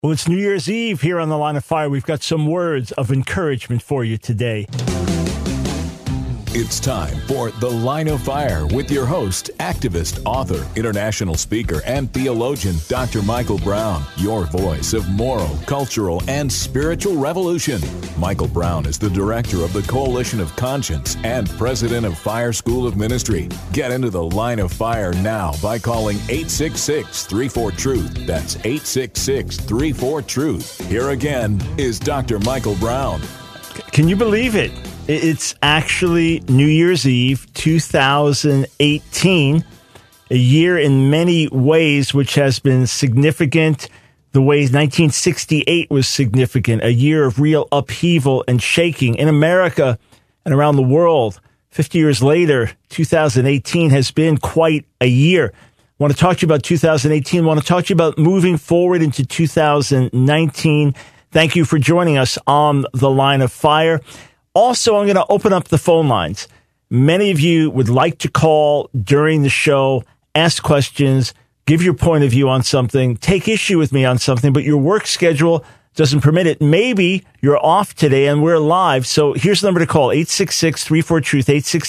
Well, it's New Year's Eve here on The Line of Fire. We've got some words of encouragement for you today. It's time for The Line of Fire with your host, activist, author, international speaker, and theologian, Dr. Michael Brown, your voice of moral, cultural, and spiritual revolution. Michael Brown is the director of the Coalition of Conscience and president of Fire School of Ministry. Get into The Line of Fire now by calling 866-34-TRUTH. That's 866-34-TRUTH. Here again is Dr. Michael Brown. Can you believe it? It's actually New Year's Eve, 2018, a year in many ways which has been significant, the ways 1968 was significant, a year of real upheaval and shaking in America and around the world. 50 years later, 2018 has been quite a year. I want to talk to you about 2018. I want to talk to you about moving forward into 2019. Thank you for joining us on The Line of Fire. Also, I'm going to open up the phone lines. Many of you would like to call during the show, ask questions, give your point of view on something, take issue with me on something, but your work schedule doesn't permit it. Maybe you're off today and we're live. So here's the number to call, 866-34-TRUTH,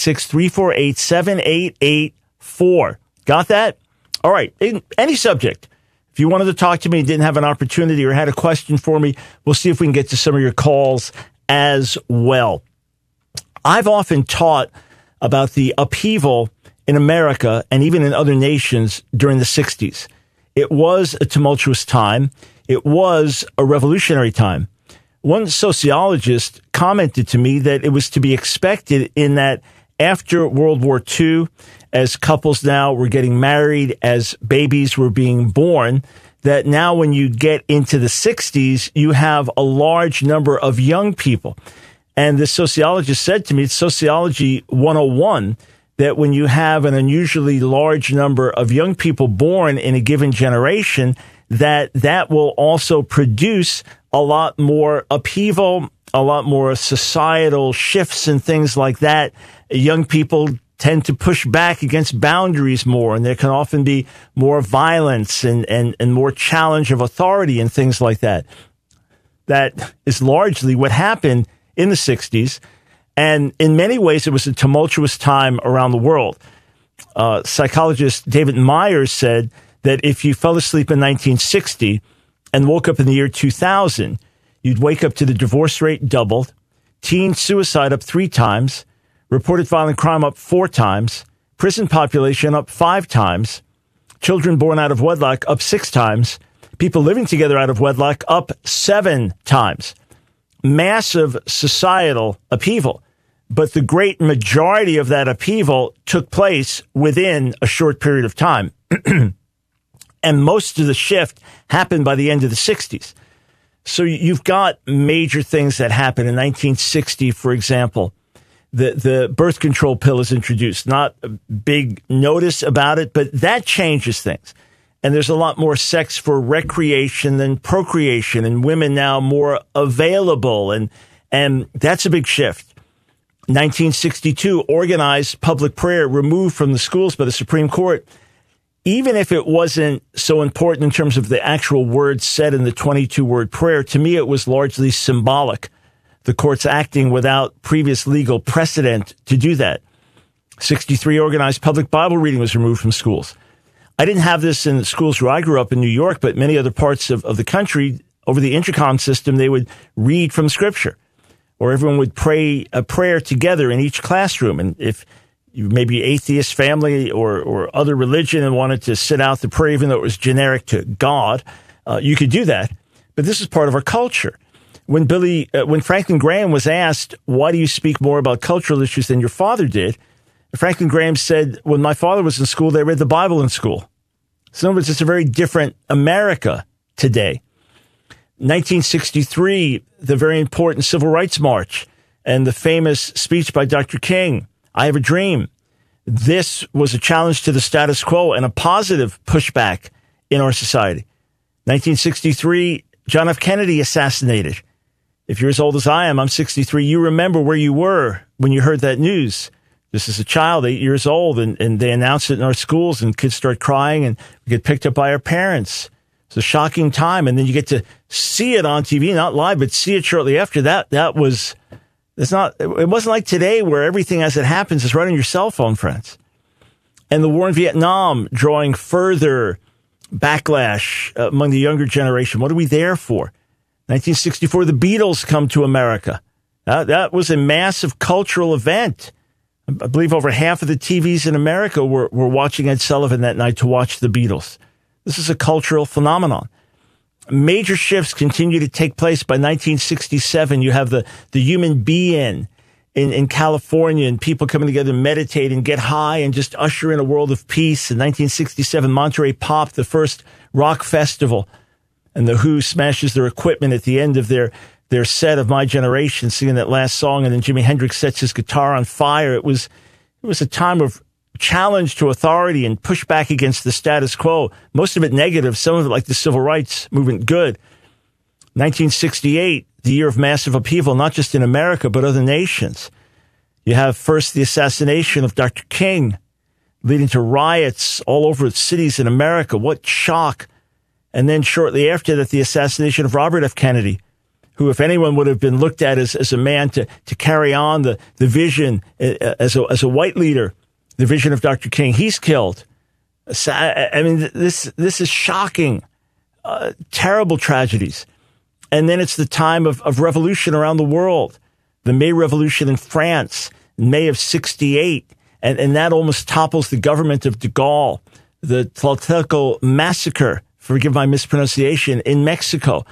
866-348-7884. Got that? All right. Any subject. If you wanted to talk to me and didn't have an opportunity or had a question for me, we'll see if we can get to some of your calls as well. I've often taught about the upheaval in America and even in other nations during the 60s. It was a tumultuous time. It was a revolutionary time. One sociologist commented to me that it was to be expected in that after World War II, as couples now were getting married, as babies were being born, that now when you get into the 60s, you have a large number of young people. And the sociologist said to me, it's Sociology 101, that when you have an unusually large number of young people born in a given generation, that will also produce a lot more upheaval, a lot more societal shifts and things like that. Young people tend to push back against boundaries more, and there can often be more violence and more challenge of authority and things like that. That is largely what happened in the 60s, and in many ways it was a tumultuous time around the world. Psychologist David Myers said that if you fell asleep in 1960 and woke up in the year 2000, you'd wake up to the divorce rate doubled, teen suicide up 3 times, reported violent crime up 4 times, prison population up 5 times, children born out of wedlock up 6 times, people living together out of wedlock up 7 times. Massive societal upheaval. But the great majority of that upheaval took place within a short period of time. And most of the shift happened by the end of the 60s. So you've got major things that happened in 1960, for example. The birth control pill is introduced. Not a big notice about it, but that changes things. And there's a lot more sex for recreation than procreation, and women now more available. And that's a big shift. 1962, organized public prayer removed from the schools by the Supreme Court. Even if it wasn't so important in terms of the actual words said in the 22-word prayer, to me it was largely symbolic. The courts acting without previous legal precedent to do that. 63, organized public Bible reading was removed from schools. I didn't have this in the schools where I grew up in New York, but many other parts of the country, over the intercom system, they would read from Scripture, or everyone would pray a prayer together in each classroom. And if you may be atheist family or other religion and wanted to sit out the prayer, even though it was generic to God, you could do that. But this is part of our culture. When Franklin Graham was asked, why do you speak more about cultural issues than your father did? Franklin Graham said, when my father was in school, they read the Bible in school. So in other words, it's a very different America today. 1963, the very important Civil Rights March and the famous speech by Dr. King, I Have a Dream. This was a challenge to the status quo and a positive pushback in our society. 1963, John F. Kennedy assassinated. If you're as old as I am, I'm 63, you remember where you were when you heard that news. This is a child, 8 years old, and they announced it in our schools, and kids start crying, and we get picked up by our parents. It's a shocking time. And then you get to see it on TV, not live, but see it shortly after that. It wasn't like today where everything as it happens is right on your cell phone, friends. And the war in Vietnam drawing further backlash among the younger generation. What are we there for? 1964, the Beatles come to America. That was a massive cultural event. I believe over half of the TVs in America were watching Ed Sullivan that night to watch the Beatles. This is a cultural phenomenon. Major shifts continue to take place. By 1967, you have the human being in California and people coming together, meditate and get high and just usher in a world of peace. In 1967, Monterey Pop, the first rock festival, and the Who smashes their equipment at the end of their set of My Generation, singing that last song, and then Jimi Hendrix sets his guitar on fire. It was a time of challenge to authority and pushback against the status quo. Most of it negative, some of it like the civil rights movement, good. 1968, the year of massive upheaval, not just in America, but other nations. You have first the assassination of Dr. King, leading to riots all over cities in America. What shock. And then shortly after that, the assassination of Robert F. Kennedy, who, if anyone would have been looked at as a man to carry on the vision as a white leader, the vision of Dr. King, he's killed. I mean, this is shocking, terrible tragedies. And then it's the time of revolution around the world. The May Revolution in France, in May of 68. And that almost topples the government of de Gaulle. The Tlatelolco massacre, forgive my mispronunciation, in Mexico.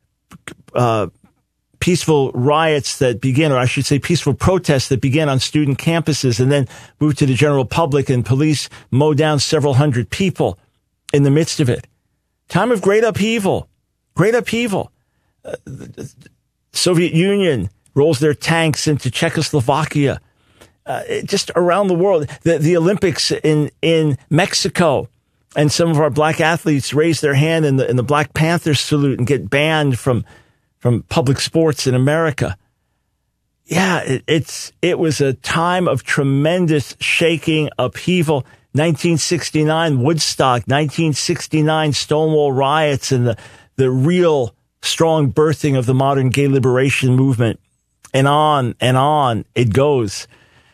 Peaceful riots that begin, or I should say peaceful protests that begin on student campuses and then move to the general public, and police mow down several hundred people in the midst of it. Time of great upheaval. Great upheaval. The Soviet Union rolls their tanks into Czechoslovakia. Just around the world. The Olympics in Mexico. And some of our black athletes raise their hand in the Black Panther salute and get banned from public sports in America. Yeah, it was a time of tremendous shaking, upheaval. 1969, Woodstock, 1969, Stonewall riots, and the real strong birthing of the modern gay liberation movement. And on it goes.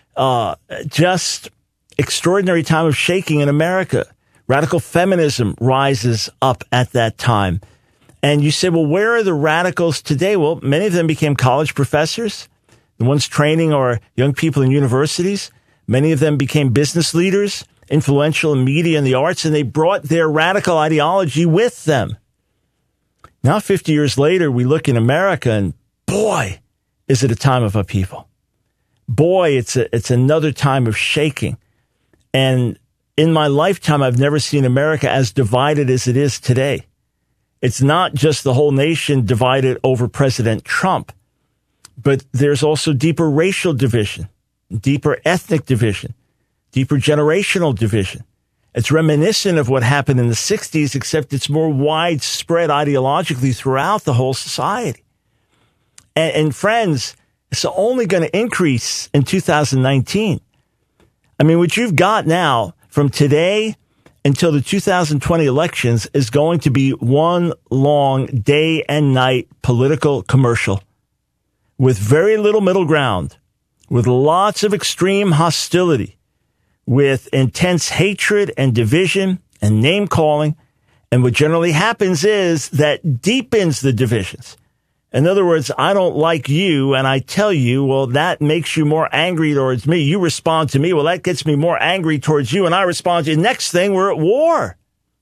Just extraordinary time of shaking in America. Radical feminism rises up at that time. And you say, well, where are the radicals today? Well, many of them became college professors. The ones training are young people in universities. Many of them became business leaders, influential in media and the arts, and they brought their radical ideology with them. Now, 50 years later, we look in America and boy, is it a time of upheaval. Boy, it's another time of shaking. And in my lifetime, I've never seen America as divided as it is today. It's not just the whole nation divided over President Trump, but there's also deeper racial division, deeper ethnic division, deeper generational division. It's reminiscent of what happened in the 60s, except it's more widespread ideologically throughout the whole society. And friends, it's only going to increase in 2019. I mean, what you've got now from today until the 2020 elections is going to be one long day and night political commercial with very little middle ground, with lots of extreme hostility, with intense hatred and division and name calling. And what generally happens is that deepens the divisions. In other words, I don't like you, and I tell you, well, that makes you more angry towards me. You respond to me. Well, that gets me more angry towards you, and I respond to you. Next thing, we're at war.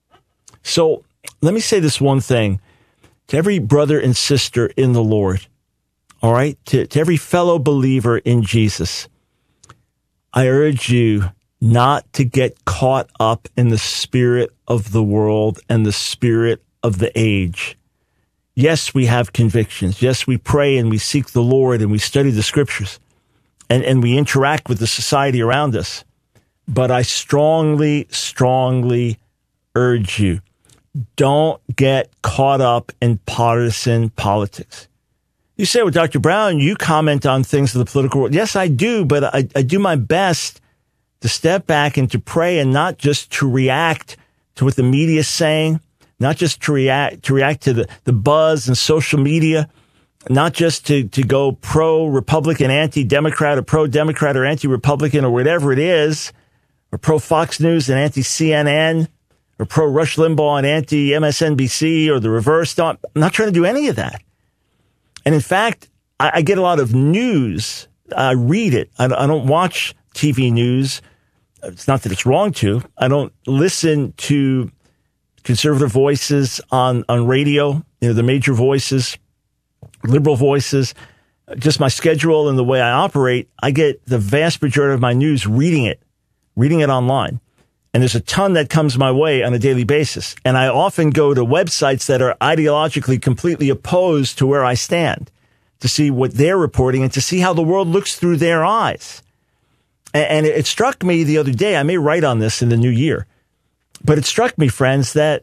So let me say this one thing to every brother and sister in the Lord, all right, to every fellow believer in Jesus. I urge you not to get caught up in the spirit of the world and the spirit of the age. Yes, we have convictions. Yes, we pray and we seek the Lord and we study the scriptures and we interact with the society around us. But I strongly, strongly urge you, don't get caught up in partisan politics. You say, well, Dr. Brown, you comment on things of the political world. Yes, I do, but I do my best to step back and to pray and not just to react to what the media is saying, not just to react to the buzz and social media, not just to go pro-Republican, anti-Democrat, or pro-Democrat or anti-Republican or whatever it is, or pro-Fox News and anti-CNN, or pro-Rush Limbaugh and anti-MSNBC, or the reverse. No, I'm not trying to do any of that. And in fact, I get a lot of news. I read it. I don't watch TV news. It's not that it's wrong to. I don't listen to conservative voices on radio, the major voices, liberal voices. Just my schedule and the way I operate, I get the vast majority of my news reading it online. And there's a ton that comes my way on a daily basis. And I often go to websites that are ideologically completely opposed to where I stand to see what they're reporting and to see how the world looks through their eyes. And it struck me the other day, I may write on this in the new year, but it struck me, friends, that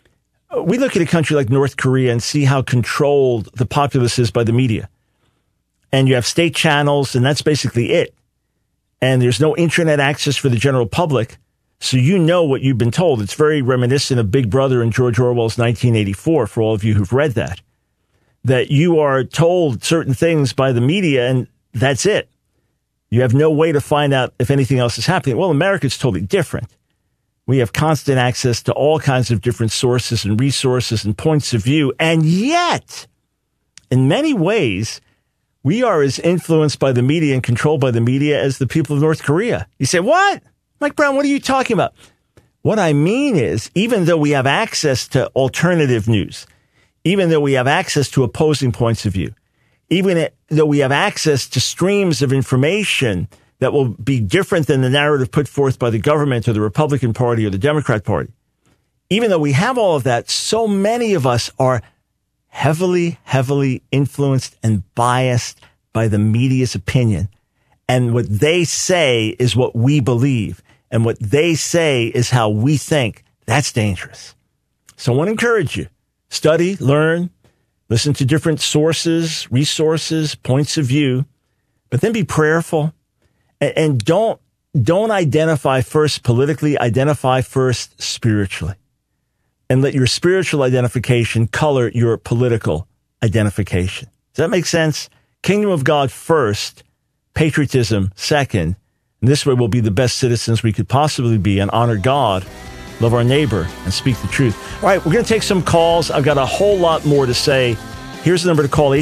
we look at a country like North Korea and see how controlled the populace is by the media. And you have state channels, and that's basically it. And there's no internet access for the general public. So you know what you've been told. It's very reminiscent of Big Brother and George Orwell's 1984, for all of you who've read that you are told certain things by the media, and that's it. You have no way to find out if anything else is happening. Well, America's totally different. We have constant access to all kinds of different sources and resources and points of view. And yet, in many ways, we are as influenced by the media and controlled by the media as the people of North Korea. You say, what? Mike Brown, what are you talking about? What I mean is, even though we have access to alternative news, even though we have access to opposing points of view, even though we have access to streams of information that will be different than the narrative put forth by the government or the Republican Party or the Democrat Party, even though we have all of that, so many of us are heavily, heavily influenced and biased by the media's opinion. And what they say is what we believe. And what they say is how we think. That's dangerous. So I want to encourage you. Study, learn, listen to different sources, resources, points of view, but then be prayerful. And don't identify first politically, identify first spiritually. And let your spiritual identification color your political identification. Does that make sense? Kingdom of God first, patriotism second. And this way we'll be the best citizens we could possibly be and honor God, love our neighbor, and speak the truth. All right, we're going to take some calls. I've got a whole lot more to say. Here's the number to call,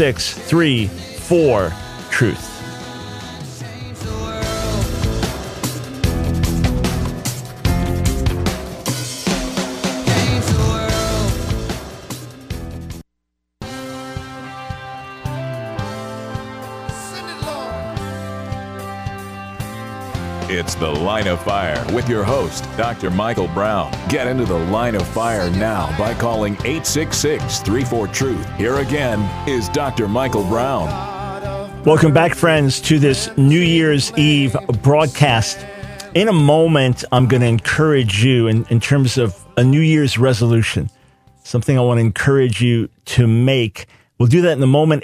866-34-TRUTH. It's The Line of Fire with your host, Dr. Michael Brown. Get into the Line of Fire now by calling 866-34-TRUTH. Here again is Dr. Michael Brown. Welcome back, friends, to this New Year's Eve broadcast. In a moment, I'm going to encourage you in terms of a New Year's resolution, something I want to encourage you to make. We'll do that in a moment,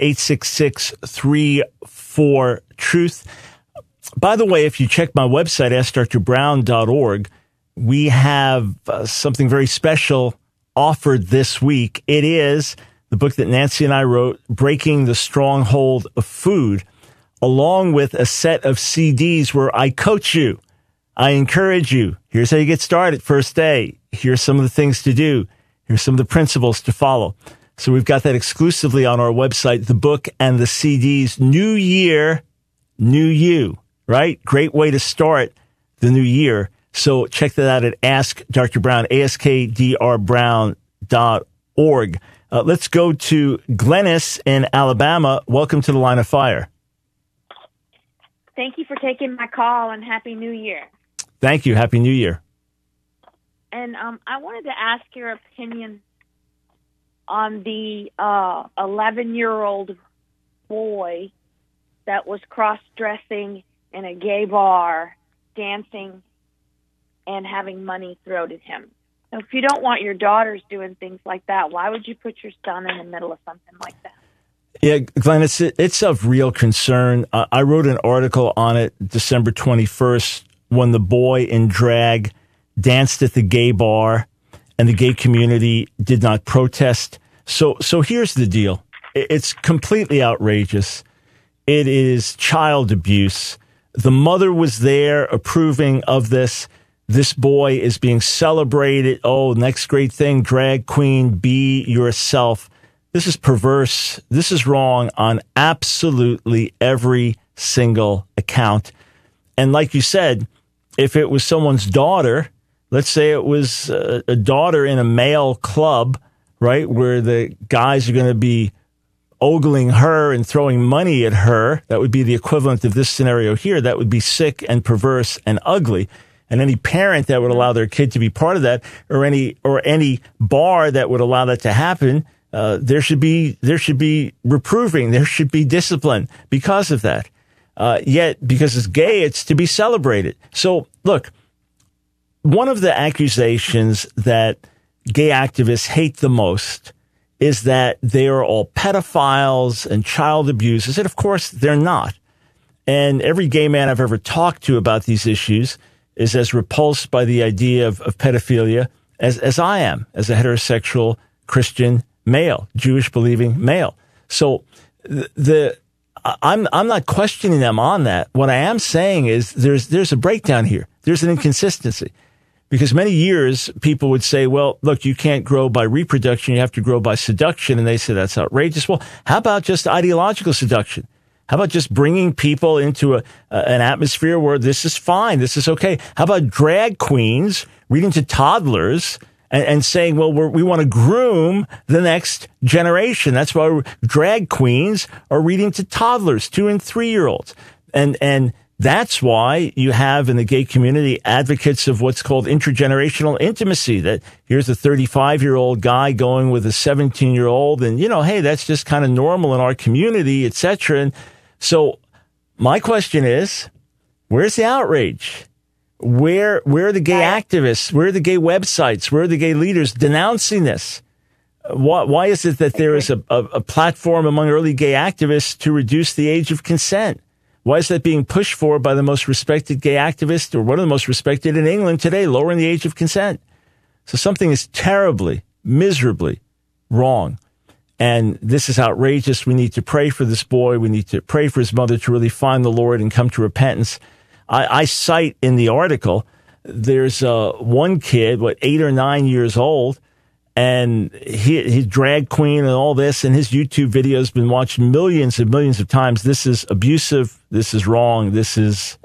866-34-TRUTH. By the way, if you check my website, AskDrBrown.org, we have something very special offered this week. It is the book that Nancy and I wrote, Breaking the Stronghold of Food, along with a set of CDs where I coach you. I encourage you. Here's how you get started first day. Here's some of the things to do. Here's some of the principles to follow. So we've got that exclusively on our website, the book and the CDs. New year, new you. Right? Great way to start the new year. So check that out at Ask Dr. Brown, AskDrBrown.org. Let's go to Glennis in Alabama. Welcome to the Line of Fire. Thank you for taking my call, and Happy New Year. Thank you. Happy New Year. And I wanted to ask your opinion on the 11-year-old boy that was cross-dressing in a gay bar, dancing, and having money thrown at him. So if you don't want your daughters doing things like that, why would you put your son in the middle of something like that? Yeah, Glenn, it's of real concern. I wrote an article on it December 21st when the boy in drag danced at the gay bar and the gay community did not protest. So here's the deal. It's completely outrageous. It is child abuse. The mother was there approving of this. This boy is being celebrated. Oh, next great thing, drag queen, be yourself. This is perverse. This is wrong on absolutely every single account. And like you said, if it was someone's daughter, let's say it was a daughter in a male club, right, where the guys are going to be ogling her and throwing money at her, that would be the equivalent of this scenario here. That would be sick and perverse and ugly. And any parent that would allow their kid to be part of that, or any bar that would allow that to happen, there should be reproving, there should be discipline because of that. Yet, because it's gay, it's to be celebrated. So, look, one of the accusations that gay activists hate the most is that they are all pedophiles and child abusers. And of course, they're not. And every gay man I've ever talked to about these issues is as repulsed by the idea of pedophilia as I am, as a heterosexual Christian male, Jewish believing male. So I'm not questioning them on that. What I am saying is there's a breakdown here. There's an inconsistency. Because many years people would say, well, look, you can't grow by reproduction. You have to grow by seduction. And they say that's outrageous. Well, how about just ideological seduction? How about just bringing people into an atmosphere where this is fine, this is okay? How about drag queens reading to toddlers and saying, well, we want to groom the next generation. That's why drag queens are reading to toddlers, 2 and 3-year-olds. And that's why you have in the gay community advocates of what's called intergenerational intimacy, that here's a 35-year-old guy going with a 17-year-old. And, hey, that's just kind of normal in our community, et cetera. And so my question is, where's the outrage? Where are the gay activists? Where are the gay websites? Where are the gay leaders denouncing this? Why is it that there is a platform among early gay activists to reduce the age of consent? Why is that being pushed for by the most respected gay activist, or one of the most respected in England today, lowering the age of consent? So something is terribly, miserably wrong. And this is outrageous. We need to pray for this boy. We need to pray for his mother to really find the Lord and come to repentance. I cite in the article, there's one kid, 8 or 9 years old, and he's drag queen and all this, and his YouTube video has been watched millions and millions of times. This is abusive. This is wrong. This is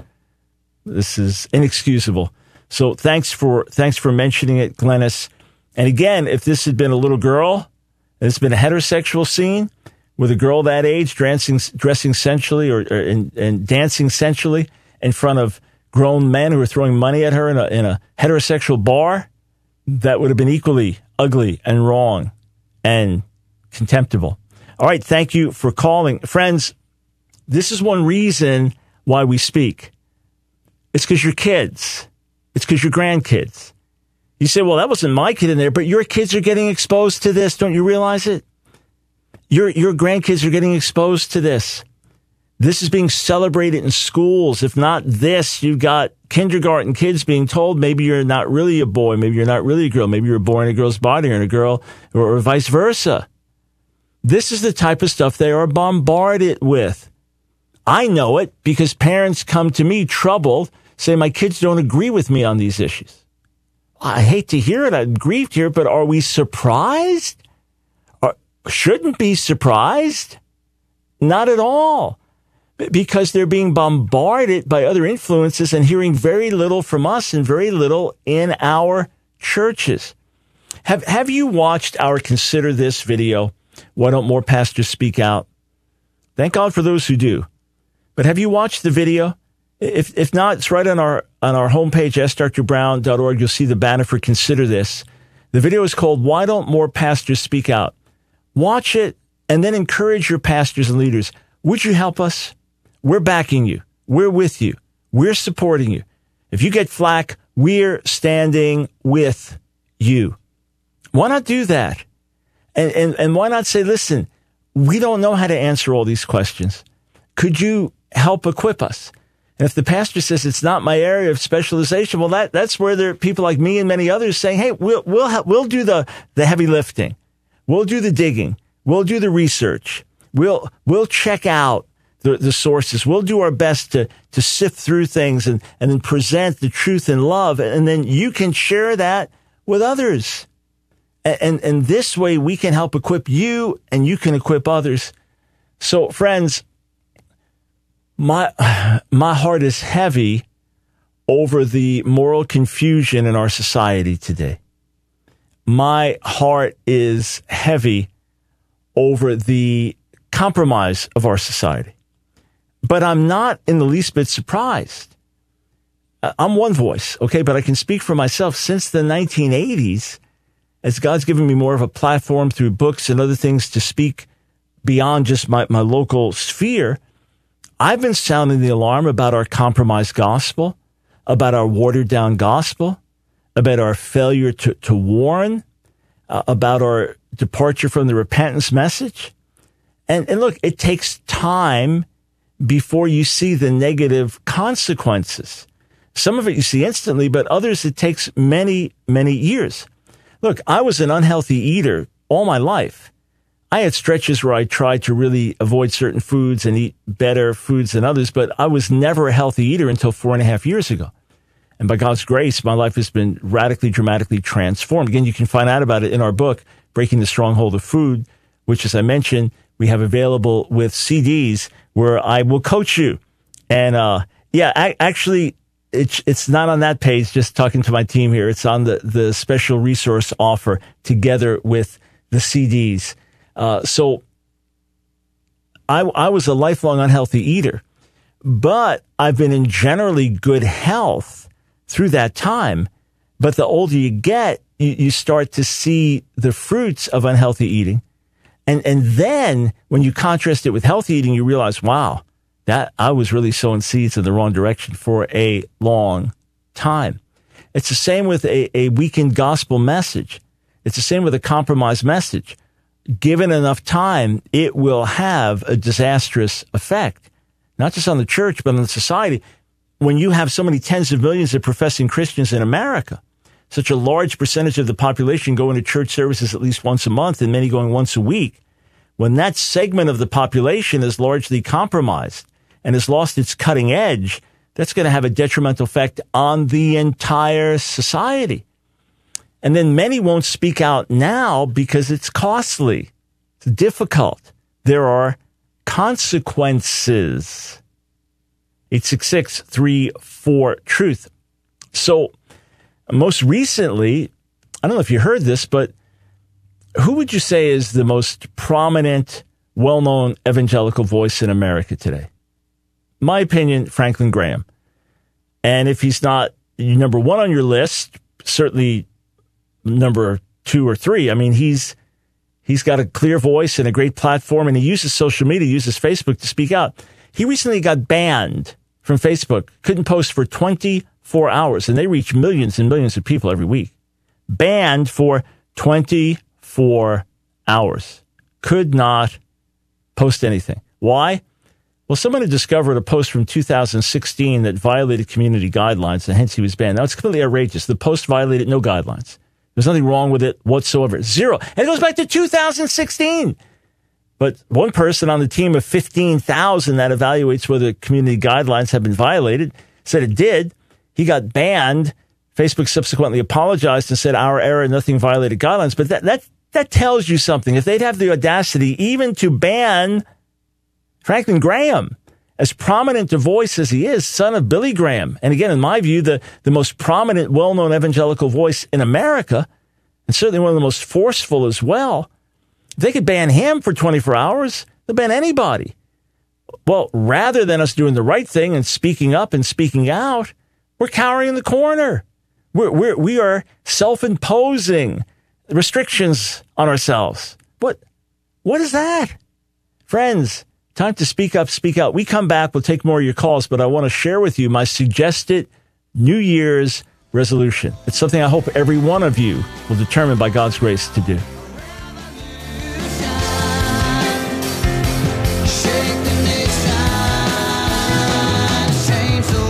inexcusable. So thanks for mentioning it, Glennis. And again, if this had been a little girl, and it's been a heterosexual scene with a girl that age dressing sensually and dancing sensually in front of grown men who are throwing money at her in a heterosexual bar, that would have been equally ugly and wrong and contemptible. All right, thank you for calling. Friends, this is one reason why we speak. It's because your kids. It's because your grandkids. You say, well, that wasn't my kid in there, but your kids are getting exposed to this. Don't you realize it? Your grandkids are getting exposed to this. This is being celebrated in schools. If not this, you've got kindergarten kids being told maybe you're not really a boy, maybe you're not really a girl, maybe you're born in a girl's body and a girl, or vice versa. This is the type of stuff they are bombarded with. I know it because parents come to me troubled, say my kids don't agree with me on these issues. I hate to hear it. I'm grieved here, but are we surprised? Shouldn't be surprised. Not at all. Because they're being bombarded by other influences and hearing very little from us and very little in our churches. Have you watched our Consider This video? Why don't more pastors speak out? Thank God for those who do. But have you watched the video? If not, it's right on our homepage, askdrbrown.org. You'll see the banner for Consider This. The video is called Why Don't More Pastors Speak Out? Watch it and then encourage your pastors and leaders. Would you help us? We're backing you. We're with you. We're supporting you. If you get flack, we're standing with you. Why not do that? And why not say, listen, we don't know how to answer all these questions. Could you help equip us? And if the pastor says it's not my area of specialization, well, that's where there are people like me and many others saying, hey, we'll do the heavy lifting. We'll do the digging. We'll do the research. We'll check out the sources. We'll do our best to sift through things and then present the truth in love. And then you can share that with others. And this way we can help equip you and you can equip others. So friends, my heart is heavy over the moral confusion in our society today. My heart is heavy over the compromise of our society. But I'm not in the least bit surprised. I'm one voice, okay, but I can speak for myself. Since the 1980s, as God's given me more of a platform through books and other things to speak beyond just my local sphere, I've been sounding the alarm about our compromised gospel, about our watered down gospel, about our failure to warn, about our departure from the repentance message. And look, it takes time before you see the negative consequences. Some of it you see instantly, but others it takes many, many years. Look, I was an unhealthy eater all my life. I had stretches where I tried to really avoid certain foods and eat better foods than others, but I was never a healthy eater until 4.5 years ago. And by God's grace, my life has been radically, dramatically transformed. Again, you can find out about it in our book, Breaking the Stronghold of Food, which, as I mentioned, we have available with CDs where I will coach you. And actually, it's not on that page, just talking to my team here. It's on the special resource offer together with the CDs. So I was a lifelong unhealthy eater, but I've been in generally good health through that time. But the older you get, you start to see the fruits of unhealthy eating. And then when you contrast it with healthy eating, you realize, wow, that I was really sowing seeds in the wrong direction for a long time. It's the same with a weakened gospel message. It's the same with a compromised message. Given enough time, it will have a disastrous effect, not just on the church, but on the society. When you have so many tens of millions of professing Christians in America, such a large percentage of the population going to church services at least once a month and many going once a week, when that segment of the population is largely compromised and has lost its cutting edge, that's going to have a detrimental effect on the entire society. And then many won't speak out now because it's costly. It's difficult. There are consequences. 866-34-TRUTH. So most recently, I don't know if you heard this, but who would you say is the most prominent, well-known evangelical voice in America today? My opinion, Franklin Graham. And if he's not number one on your list, certainly number 2 or 3. I mean, he's got a clear voice and a great platform, and he uses social media, uses Facebook to speak out. He recently got banned from Facebook, couldn't post for 24 hours, and they reach millions and millions of people every week. Banned for 24 hours. Could not post anything. Why? Well, someone had discovered a post from 2016 that violated community guidelines, and hence he was banned. Now, it's completely outrageous. The post violated no guidelines. There's nothing wrong with it whatsoever. Zero. And it goes back to 2016. But one person on the team of 15,000 that evaluates whether community guidelines have been violated said it did. He got banned. Facebook subsequently apologized and said, our error, nothing violated guidelines. But that tells you something. If they'd have the audacity even to ban Franklin Graham, as prominent a voice as he is, son of Billy Graham, and again, in my view, the most prominent, well-known evangelical voice in America, and certainly one of the most forceful as well, if they could ban him for 24 hours, they'll ban anybody. Well, rather than us doing the right thing and speaking up and speaking out, we're cowering in the corner. We are self-imposing restrictions on ourselves. What is that? Friends, time to speak up, speak out. We come back, we'll take more of your calls, but I want to share with you my suggested New Year's resolution. It's something I hope every one of you will determine by God's grace to do. Shake the nation, change the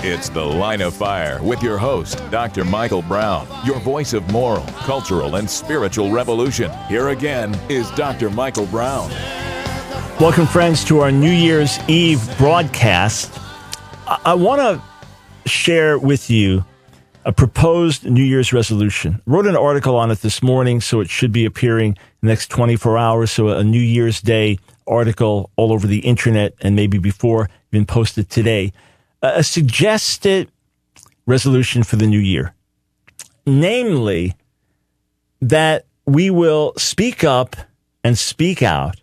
It's The Line of Fire with your host, Dr. Michael Brown, your voice of moral, cultural, and spiritual revolution. Here again is Dr. Michael Brown. Welcome, friends, to our New Year's Eve broadcast. I want to share with you a proposed New Year's resolution. I wrote an article on it this morning, so it should be appearing in the next 24 hours. So a New Year's Day article all over the internet and maybe before been posted today. A suggested resolution for the new year. Namely, that we will speak up and speak out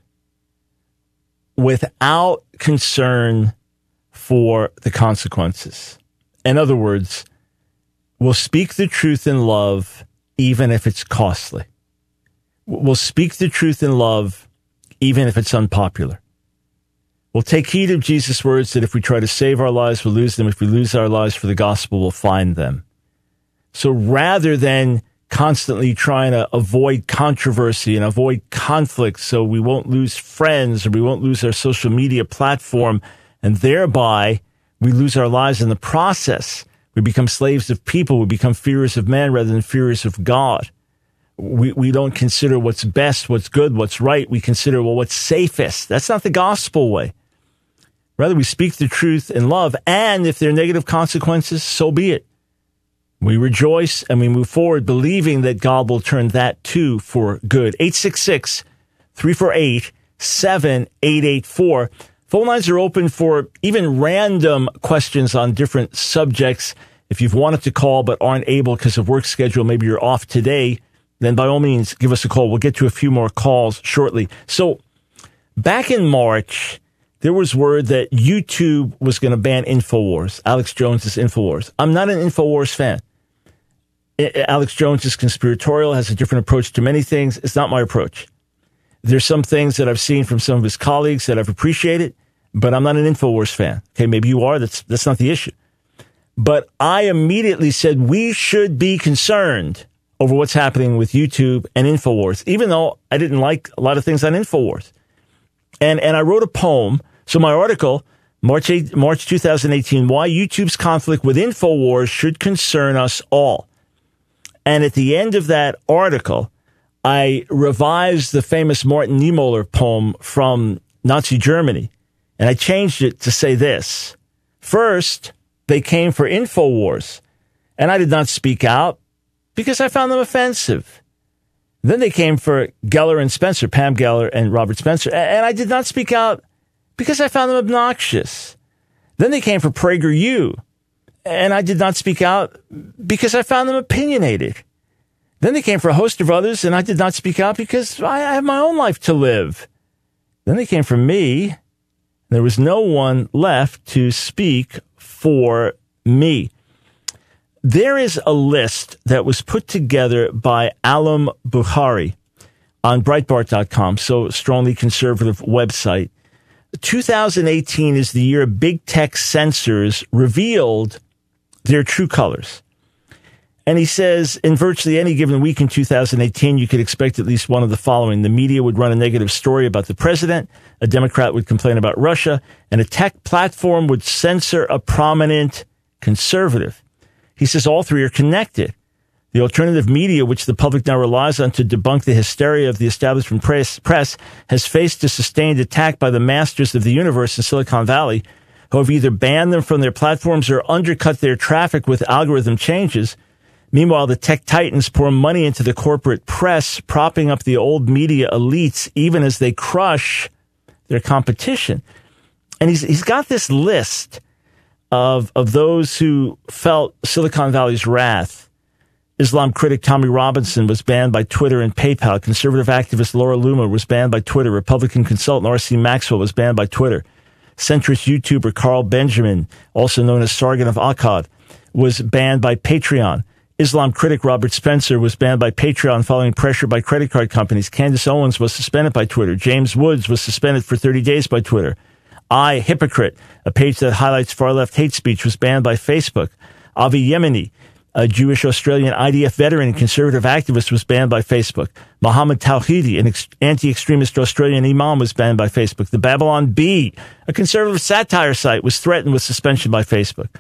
without concern for the consequences. In other words, we'll speak the truth in love, even if it's costly. We'll speak the truth in love, even if it's unpopular. We'll take heed of Jesus' words that if we try to save our lives, we'll lose them. If we lose our lives for the gospel, we'll find them. So rather than constantly trying to avoid controversy and avoid conflict so we won't lose friends or we won't lose our social media platform, and thereby we lose our lives in the process, we become slaves of people. We become fearers of man rather than fearers of God. We don't consider what's best, what's good, what's right. We consider, well, what's safest. That's not the gospel way. Rather, we speak the truth in love, and if there are negative consequences, so be it. We rejoice and we move forward, believing that God will turn that too for good. 866-348-7884. Phone lines are open for even random questions on different subjects. If you've wanted to call but aren't able because of work schedule, maybe you're off today, then by all means, give us a call. We'll get to a few more calls shortly. So back in March, there was word that YouTube was going to ban InfoWars. Alex Jones is InfoWars. I'm not an InfoWars fan. Alex Jones is conspiratorial, has a different approach to many things. It's not my approach. There's some things that I've seen from some of his colleagues that I've appreciated, but I'm not an InfoWars fan. Okay, maybe you are. That's not the issue. But I immediately said we should be concerned over what's happening with YouTube and InfoWars, even though I didn't like a lot of things on InfoWars. And I wrote a poem. So my article, March 2018, Why YouTube's Conflict with InfoWars Should Concern Us All. And at the end of that article, I revised the famous Martin Niemöller poem from Nazi Germany. And I changed it to say this. First, they came for InfoWars, and I did not speak out because I found them offensive. Then they came for Geller and Spencer, Pam Geller and Robert Spencer, and I did not speak out because I found them obnoxious. Then they came for PragerU, and I did not speak out because I found them opinionated. Then they came for a host of others, and I did not speak out because I have my own life to live. Then they came for me. There was no one left to speak for me. There is a list that was put together by Alam Bukhari on Breitbart.com, so strongly conservative website. 2018 is the year big tech censors revealed their true colors. And he says, in virtually any given week in 2018, you could expect at least one of the following. The media would run a negative story about the president, a Democrat would complain about Russia, and a tech platform would censor a prominent conservative. He says all three are connected. The alternative media, which the public now relies on to debunk the hysteria of the establishment press, has faced a sustained attack by the masters of the universe in Silicon Valley, who have either banned them from their platforms or undercut their traffic with algorithm changes. Meanwhile, the tech titans pour money into the corporate press, propping up the old media elites, even as they crush their competition. And he's got this list of those who felt Silicon Valley's wrath. Islam critic Tommy Robinson was banned by Twitter and PayPal. Conservative activist Laura Loomer was banned by Twitter. Republican consultant R.C. Maxwell was banned by Twitter. Centrist YouTuber Carl Benjamin, also known as Sargon of Akkad, was banned by Patreon. Islam critic Robert Spencer was banned by Patreon following pressure by credit card companies. Candace Owens was suspended by Twitter. James Woods was suspended for 30 days by Twitter. Hypocrite, a page that highlights far-left hate speech, was banned by Facebook. Avi Yemeni, a Jewish Australian IDF veteran and conservative activist, was banned by Facebook. Mohammed Tawhidi, an anti-extremist Australian imam, was banned by Facebook. The Babylon Bee, a conservative satire site, was threatened with suspension by Facebook.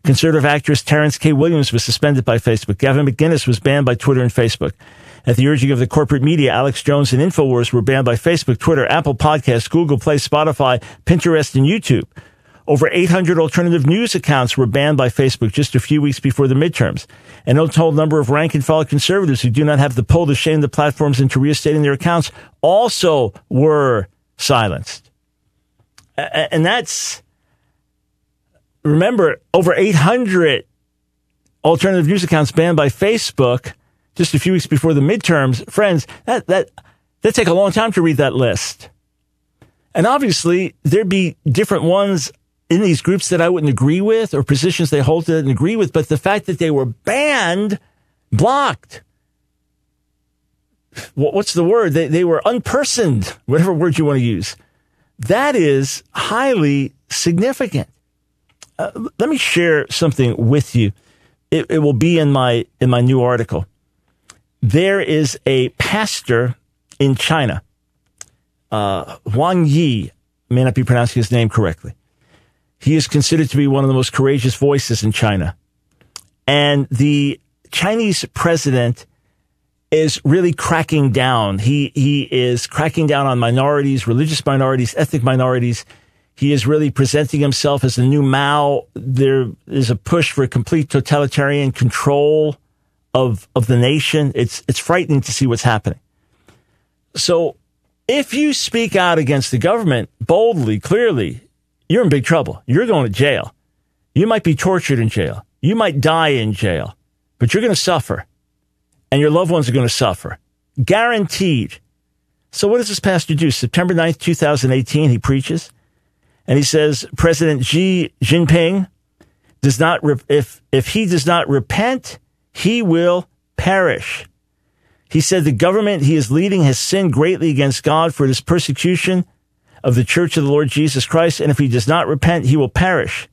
Conservative actress Terrence K. Williams was suspended by Facebook. Gavin McInnes was banned by Twitter and Facebook. At the urging of the corporate media, Alex Jones and InfoWars were banned by Facebook, Twitter, Apple Podcasts, Google Play, Spotify, Pinterest, and YouTube. Over 800 alternative news accounts were banned by Facebook just a few weeks before the midterms. An untold number of rank-and-file conservatives who do not have the pull to shame the platforms into reinstating their accounts also were silenced. And that's, remember, over 800 alternative news accounts banned by Facebook just a few weeks before the midterms. Friends, that take a long time to read that list. And obviously, there'd be different ones in these groups that I wouldn't agree with, or positions they hold that I didn't agree with, but the fact that they were banned, blocked, what's the word? They were unpersoned, whatever word you want to use. That is highly significant. Let me share something with you. It will be in my new article. There is a pastor in China, Wang Yi, may not be pronouncing his name correctly. He is considered to be one of the most courageous voices in China. And the Chinese president is really cracking down. He is cracking down on minorities, religious minorities, ethnic minorities. He is really presenting himself as the new Mao. There is a push for complete totalitarian control of the nation. It's frightening to see what's happening. So if you speak out against the government boldly, clearly, you're in big trouble. You're going to jail. You might be tortured in jail. You might die in jail, but you're going to suffer, and your loved ones are going to suffer. Guaranteed. So what does this pastor do? September 9th, 2018, he preaches, and he says, President Xi Jinping does not, if he does not repent, he will perish. He said the government he is leading has sinned greatly against God for this persecution of the Church of the Lord Jesus Christ, and if he does not repent, he will perish.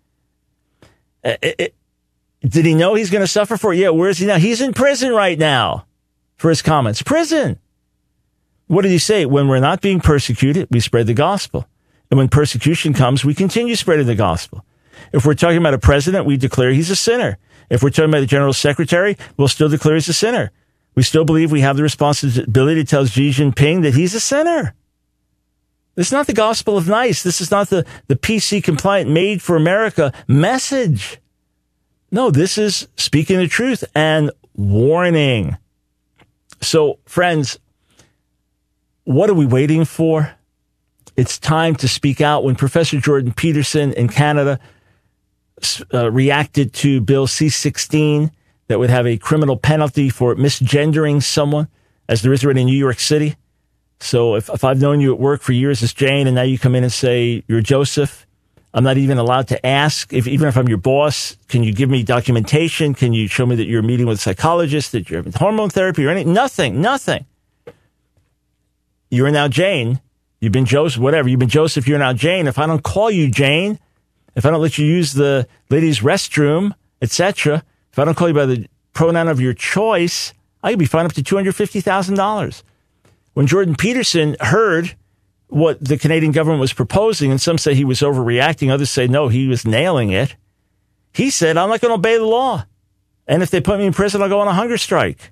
Did he know he's going to suffer for it? Yeah, where is he now? He's in prison right now for his comments. Prison. What did he say? When we're not being persecuted, we spread the gospel. And when persecution comes, we continue spreading the gospel. If we're talking about a president, we declare he's a sinner. If we're talking about the general secretary, we'll still declare he's a sinner. We still believe we have the responsibility to tell Xi Jinping that he's a sinner. This is not the gospel of nice. This is not the PC compliant made for America message. No, this is speaking the truth and warning. So, friends, what are we waiting for? It's time to speak out. When Professor Jordan Peterson in Canada reacted to Bill C-16 that would have a criminal penalty for misgendering someone, as there is already in New York City. So if I've known you at work for years as Jane, and now you come in and say you're Joseph, I'm not even allowed to ask, even if I'm your boss, can you give me documentation? Can you show me that you're meeting with a psychologist, that you're having hormone therapy or anything? Nothing. You're now Jane. You've been Joseph, whatever. You've been Joseph, you're now Jane. If I don't call you Jane, if I don't let you use the ladies' restroom, etc., if I don't call you by the pronoun of your choice, I could be fined up to $250,000. When Jordan Peterson heard what the Canadian government was proposing, and some say he was overreacting, others say no, he was nailing it, he said, I'm not going to obey the law. And if they put me in prison, I'll go on a hunger strike.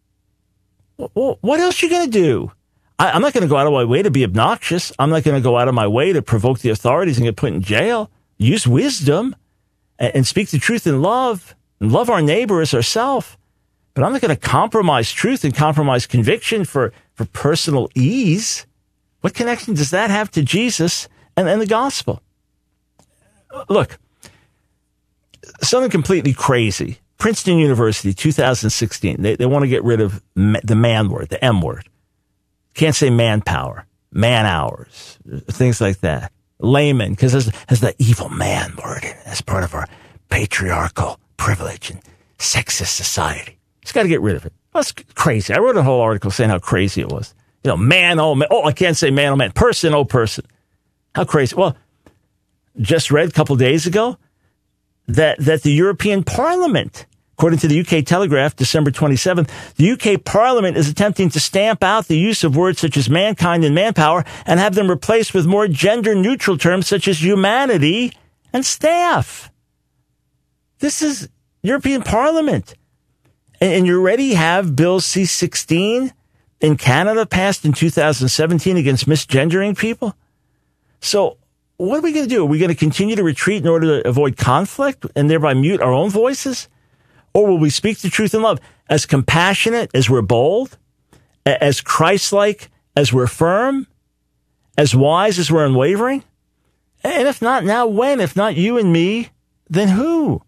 Well, what else are you going to do? I'm not going to go out of my way to be obnoxious. I'm not going to go out of my way to provoke the authorities and get put in jail. Use wisdom and speak the truth in love, and love our neighbor as ourselves. But I'm not going to compromise truth and compromise conviction for personal ease. What connection does that have to Jesus and the gospel? Look, something completely crazy. Princeton University, 2016, they want to get rid of the man word, the M word. Can't say manpower, man hours, things like that. Layman, because has the evil man word in it as part of our patriarchal privilege and sexist society. Just got to get rid of it. That's crazy. I wrote a whole article saying how crazy it was. You know, man, oh, man. Oh, I can't say man, oh, man. Person, oh, person. How crazy. Well, just read a couple days ago that the European Parliament, according to the UK Telegraph, December 27th, the UK Parliament is attempting to stamp out the use of words such as mankind and manpower and have them replaced with more gender-neutral terms such as humanity and staff. This is European Parliament. And you already have Bill C-16 in Canada passed in 2017 against misgendering people. So what are we going to do? Are we going to continue to retreat in order to avoid conflict and thereby mute our own voices? Or will we speak the truth in love, as compassionate as we're bold, as Christ-like as we're firm, as wise as we're unwavering? And if not now, when? If not you and me, then who?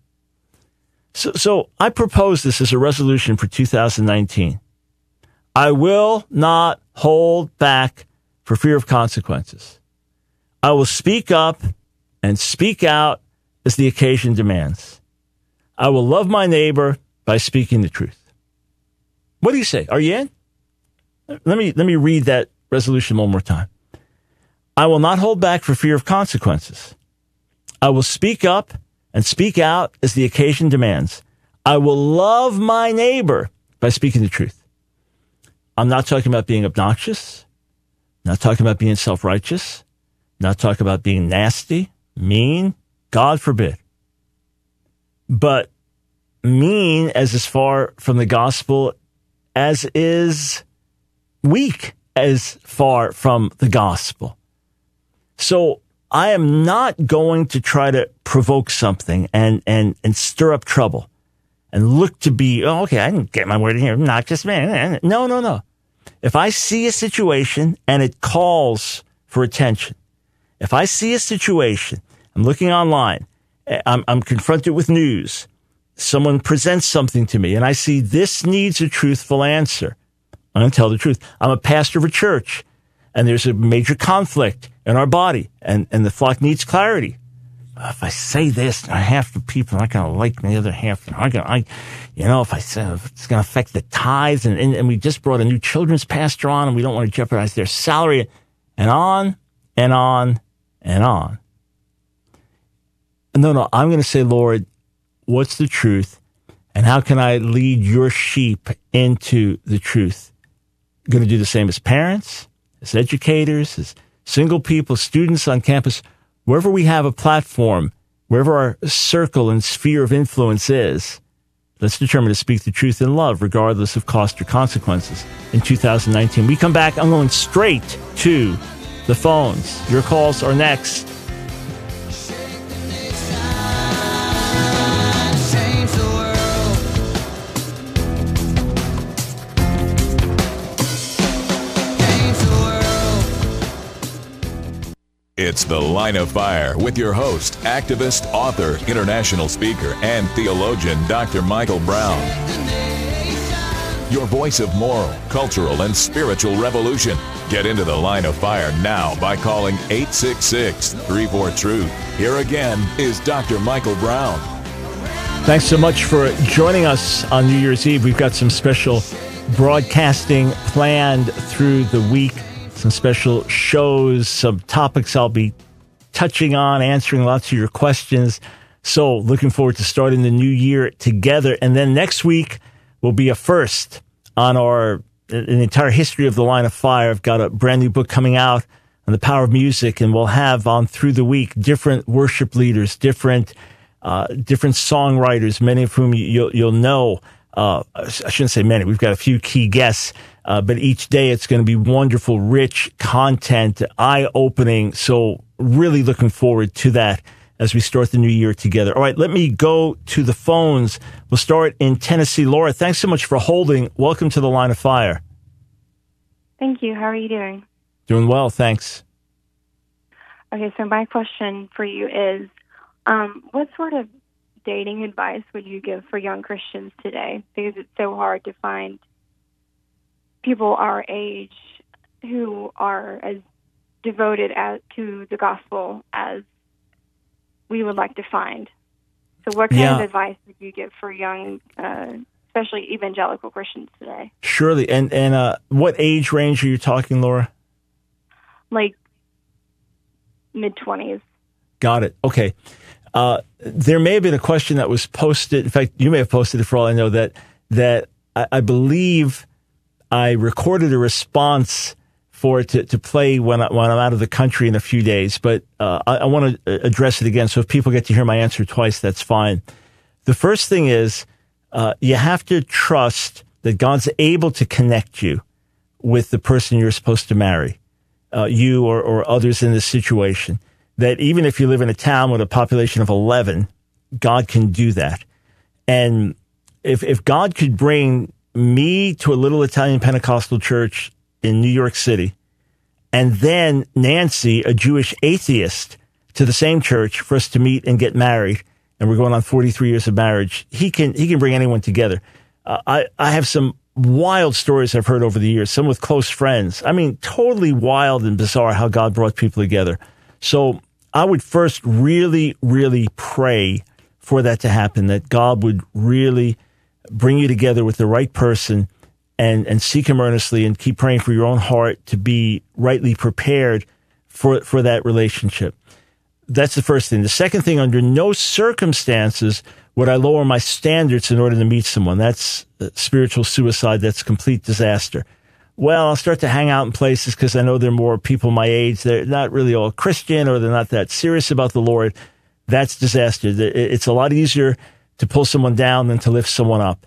So I propose this as a resolution for 2019. I will not hold back for fear of consequences. I will speak up and speak out as the occasion demands. I will love my neighbor by speaking the truth. What do you say? Are you in? Let me read that resolution one more time. I will not hold back for fear of consequences. I will speak up and speak out as the occasion demands. I will love my neighbor by speaking the truth. I'm not talking about being obnoxious, not talking about being self-righteous, not talking about being nasty, mean, God forbid. But mean as far from the gospel as is weak as far from the gospel. So I am not going to try to provoke something and stir up trouble and look to be, oh, okay, I didn't get my word in here, not just man. No. If I see a situation and it calls for attention, if I see a situation, I'm looking online, I'm confronted with news, someone presents something to me, and I see this needs a truthful answer, I'm going to tell the truth. I'm a pastor of a church, and there's a major conflict in our body, and the flock needs clarity. If I say this, half the people are not going to like me, the other half are going to, if I say it's going to affect the tithes, and we just brought a new children's pastor on, and we don't want to jeopardize their salary, and on and on and on. No, I'm going to say, Lord, what's the truth, and how can I lead your sheep into the truth? I'm going to do the same as parents, as educators, as single people, students on campus, wherever we have a platform, wherever our circle and sphere of influence is. Let's determine to speak the truth in love, regardless of cost or consequences. In 2019, we come back. I'm going straight to the phones. Your calls are next. It's The Line of Fire with your host, activist, author, international speaker, and theologian, Dr. Michael Brown. Your voice of moral, cultural, and spiritual revolution. Get into The Line of Fire now by calling 866-34-TRUTH. Here again is Dr. Michael Brown. Thanks so much for joining us on New Year's Eve. We've got some special broadcasting planned through the week. Some special shows, some topics I'll be touching on, answering lots of your questions. So looking forward to starting the new year together. And then next week will be a first on an entire history of the Line of Fire. I've got a brand new book coming out on the power of music, and we'll have on through the week different worship leaders, different songwriters, many of whom you'll know. I shouldn't say many. We've got a few key guests. But each day it's going to be wonderful, rich content, eye-opening. So really looking forward to that as we start the new year together. All right, let me go to the phones. We'll start in Tennessee. Laura, thanks so much for holding. Welcome to the Line of Fire. Thank you. How are you doing? Doing well, thanks. Okay, so my question for you is, what sort of dating advice would you give for young Christians today? Because it's so hard to find people our age who are as devoted to the gospel as we would like to find. So what kind of advice would you give for young, especially evangelical Christians today? Surely. And what age range are you talking, Laura? Like mid-20s. Got it. Okay. There may have been a question that was posted. In fact, you may have posted it for all I know, that I believe I recorded a response for it to play when I'm out of the country in a few days, but I want to address it again. So if people get to hear my answer twice, that's fine. The first thing is you have to trust that God's able to connect you with the person you're supposed to marry, you or others in this situation. That even if you live in a town with a population of 11, God can do that. And if God could bring me to a little Italian Pentecostal church in New York City, and then Nancy, a Jewish atheist, to the same church for us to meet and get married, and we're going on 43 years of marriage, he can bring anyone together. I have some wild stories I've heard over the years, some with close friends. I mean, totally wild and bizarre how God brought people together. So I would first really, really pray for that to happen, that God would really bring you together with the right person and seek him earnestly, and keep praying for your own heart to be rightly prepared for that relationship. That's the first thing. The second thing, under no circumstances would I lower my standards in order to meet someone. That's spiritual suicide. That's complete disaster. Well, I'll start to hang out in places because I know there are more people my age. They're not really all Christian, or they're not that serious about the Lord. That's disaster. It's a lot easier to pull someone down than to lift someone up.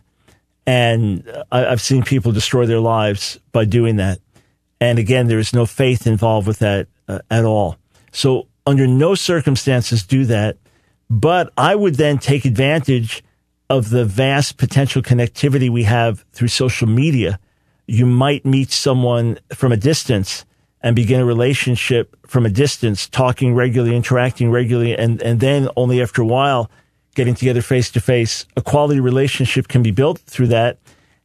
And I've seen people destroy their lives by doing that. And again, there is no faith involved with that at all. So under no circumstances do that. But I would then take advantage of the vast potential connectivity we have through social media. You might meet someone from a distance and begin a relationship from a distance, talking regularly, interacting regularly, and then only after a while getting together face to face. A quality relationship can be built through that.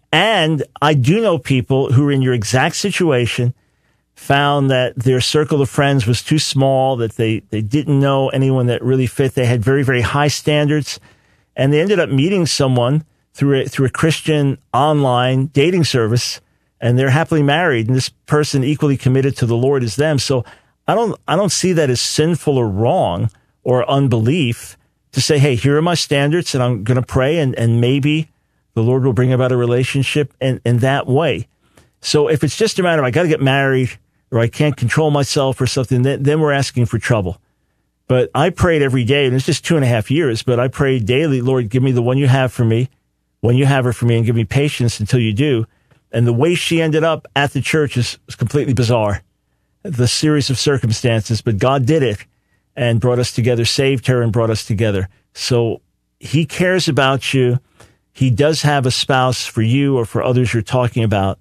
And I do know people who are in your exact situation, found that their circle of friends was too small, that they didn't know anyone that really fit. They had very, very high standards, and they ended up meeting someone through a Christian online dating service, and they're happily married, and this person equally committed to the Lord as them. So I don't see that as sinful or wrong or unbelief to say, hey, here are my standards, and I'm going to pray, and maybe the Lord will bring about a relationship in that way. So if it's just a matter of I got to get married, or I can't control myself or something, then we're asking for trouble. But I prayed every day, and it's just 2.5 years, but I prayed daily, Lord, give me the one you have for me, when you have her for me, and give me patience until you do. And the way she ended up at the church is completely bizarre. The series of circumstances, but God did it and brought us together, saved her and brought us together. So he cares about you. He does have a spouse for you or for others you're talking about.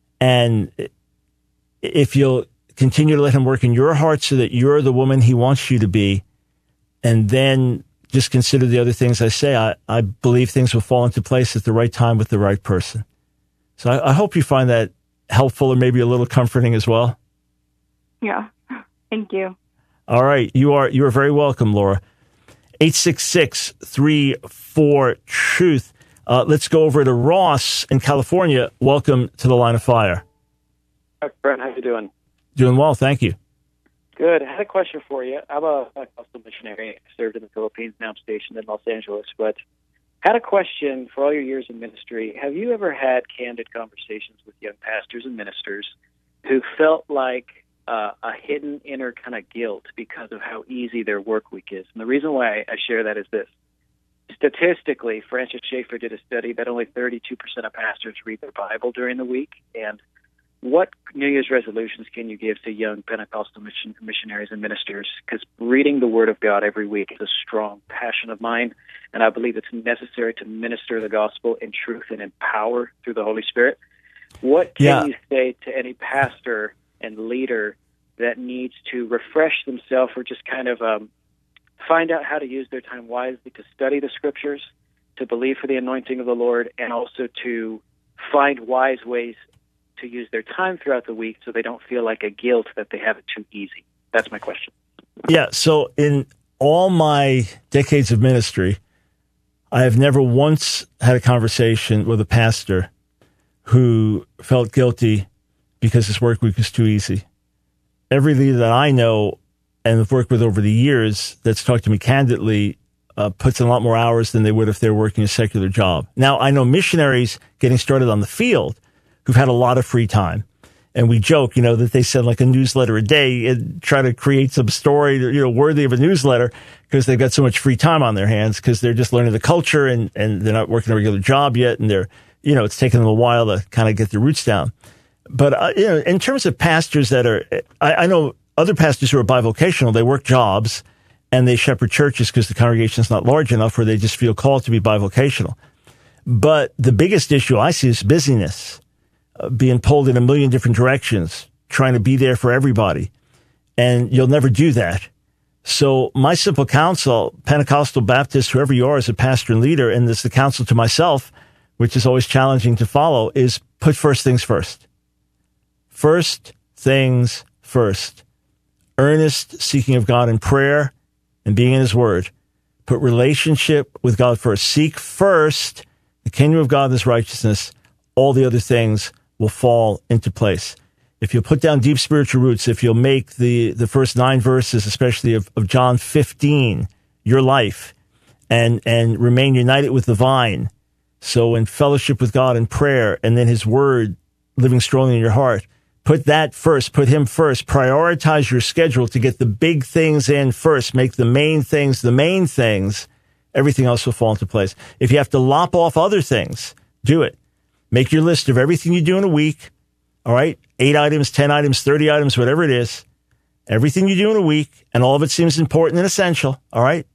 And if you'll continue to let him work in your heart so that you're the woman he wants you to be, and then just consider the other things I say, I believe things will fall into place at the right time with the right person. So I hope you find that helpful, or maybe a little comforting as well. Yeah. Thank you. All right. You are very welcome, Laura. 866-34-TRUTH. Let's go over to Ross in California. Welcome to the Line of Fire. Hi, Brent. How you doing? Doing well, thank you. Good. I had a question for you. I'm a Pentecostal missionary. I served in the Philippines, now I'm stationed in Los Angeles. But had a question for all your years in ministry. Have you ever had candid conversations with young pastors and ministers who felt like a hidden inner kind of guilt because of how easy their work week is? And the reason why I share that is this. Statistically, Francis Schaeffer did a study that only 32% of pastors read their Bible during the week. And what New Year's resolutions can you give to young Pentecostal missionaries and ministers? Because reading the Word of God every week is a strong passion of mine, and I believe it's necessary to minister the gospel in truth and in power through the Holy Spirit. What can you say to any pastor and leader that needs to refresh themselves, or just kind of find out how to use their time wisely to study the Scriptures, to believe for the anointing of the Lord, and also to find wise ways to use their time throughout the week so they don't feel like a guilt that they have it too easy? That's my question. Yeah, so in all my decades of ministry, I have never once had a conversation with a pastor who felt guilty because his work week was too easy. Every leader that I know and have worked with over the years that's talked to me candidly puts in a lot more hours than they would if they were working a secular job. Now, I know missionaries getting started on the field who've had a lot of free time. And we joke, that they send like a newsletter a day and try to create some story, worthy of a newsletter because they've got so much free time on their hands because they're just learning the culture and they're not working a regular job yet. And they're, it's taken them a while to kind of get their roots down. But, in terms of pastors that are, I know other pastors who are bivocational, they work jobs and they shepherd churches because the congregation is not large enough where they just feel called to be bivocational. But the biggest issue I see is busyness. Being pulled in a million different directions, trying to be there for everybody. And you'll never do that. So my simple counsel, Pentecostal, Baptist, whoever you are as a pastor and leader, and this is the counsel to myself, which is always challenging to follow, is put first things first. First things first. Earnest seeking of God in prayer and being in his word. Put relationship with God first. Seek first the kingdom of God and his righteousness. All the other things will fall into place. If you'll put down deep spiritual roots, if you'll make the first 9 verses, especially of John 15, your life, and remain united with the vine, so in fellowship with God in prayer, and then his word living strongly in your heart, put that first, put him first, prioritize your schedule to get the big things in first, make the main things, everything else will fall into place. If you have to lop off other things, do it. Make your list of everything you do in a week. All right. 8 items, 10 items, 30 items, whatever it is. Everything you do in a week, and all of it seems important and essential. All right.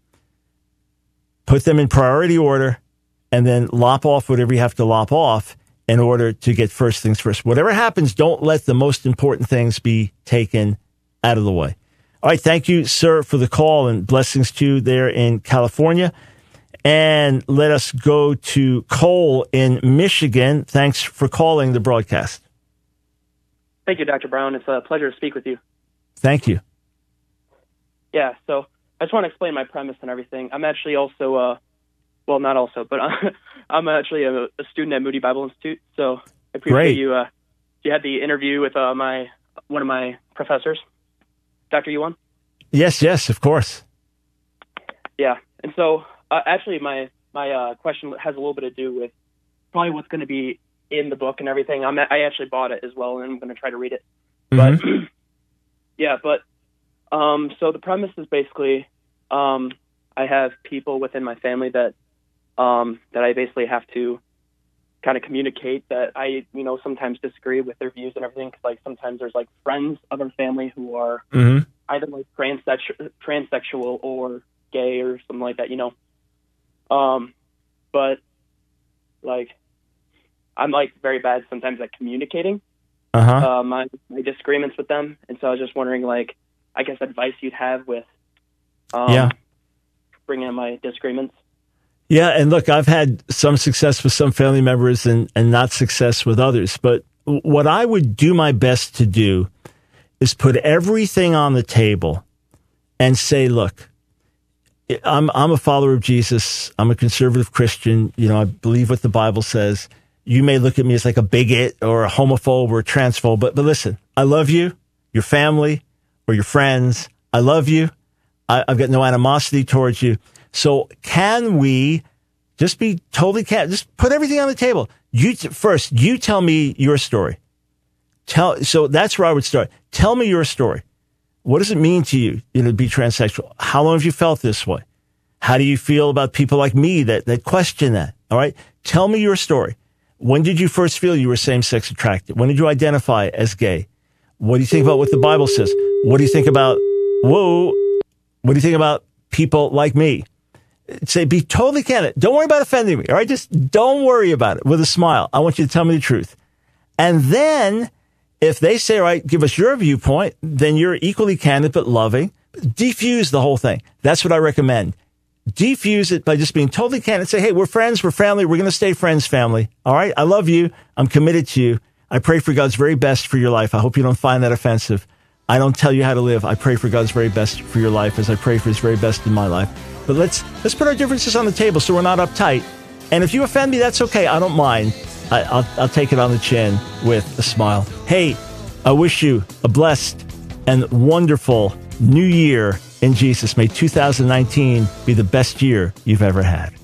Put them in priority order and then lop off whatever you have to lop off in order to get first things first. Whatever happens, don't let the most important things be taken out of the way. All right. Thank you, sir, for the call, and blessings to you there in California. And let us go to Cole in Michigan. Thanks for calling the broadcast. Thank you, Dr. Brown. It's a pleasure to speak with you. Thank you. Yeah, so I just want to explain my premise and everything. I'm actually also, not also, but I'm actually a student at Moody Bible Institute. So I appreciate you. You had the interview with one of my professors, Dr. Yuan. Yes, of course. Yeah, and so actually my question has a little bit to do with probably what's going to be in the book and everything. I actually bought it as well, and I'm going to try to read it. Mm-hmm. But so the premise is basically I have people within my family that I basically have to kind of communicate that I sometimes disagree with their views and everything. 'Cause, like, sometimes there's like friends of our family who are either like transsexual or gay or something like that, but like I'm like very bad sometimes at communicating my disagreements with them, and so I was just wondering, like, I guess advice you'd have with bringing in my disagreements. Yeah, and look, I've had some success with some family members and not success with others. But what I would do my best to do is put everything on the table and say, look, I'm a follower of Jesus. I'm a conservative Christian. I believe what the Bible says. You may look at me as like a bigot or a homophobe or a transphobe, but listen, I love you, your family, or your friends. I love you. I've got no animosity towards you. So can we just be totally just put everything on the table? You tell me your story. So that's where I would start. Tell me your story. What does it mean to you, to be transsexual? How long have you felt this way? How do you feel about people like me that question that? All right. Tell me your story. When did you first feel you were same-sex attracted? When did you identify as gay? What do you think about what the Bible says? What do you think about, what do you think about people like me? Say, be totally candid. Don't worry about offending me. All right. Just don't worry about it with a smile. I want you to tell me the truth. And then if they say, all right, give us your viewpoint, then you're equally candid but loving. Defuse the whole thing. That's what I recommend. Defuse it by just being totally candid. Say, hey, we're friends, we're family, we're going to stay friends, family. All right? I love you. I'm committed to you. I pray for God's very best for your life. I hope you don't find that offensive. I don't tell you how to live. I pray for God's very best for your life as I pray for his very best in my life. But let's put our differences on the table so we're not uptight. And if you offend me, that's okay. I don't mind. I'll take it on the chin with a smile. Hey, I wish you a blessed and wonderful new year in Jesus. May 2019 be the best year you've ever had.